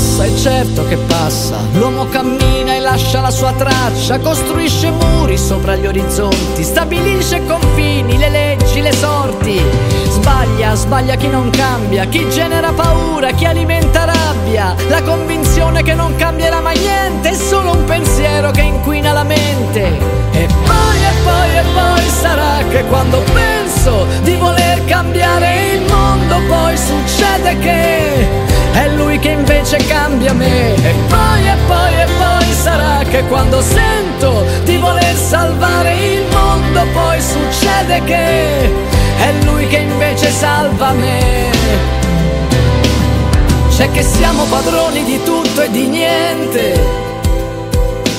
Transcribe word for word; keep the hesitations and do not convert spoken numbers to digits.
passa, è certo che passa. L'uomo cammina e lascia la sua traccia, costruisce muri sopra gli orizzonti, stabilisce confini, le leggi, le sorti. Sbaglia, sbaglia chi non cambia, chi genera paura, chi alimenta rabbia. La convinzione che non cambierà mai niente è solo un pensiero che inquina la mente. E poi, e poi, e poi sarà che quando penso di voler cambiare il mondo, poi succede che è lui che invece cambia me. E poi, e poi, e poi sarà che quando sento di voler salvare il mondo, poi succede che è lui che invece salva me. C'è che siamo padroni di tutto e di niente,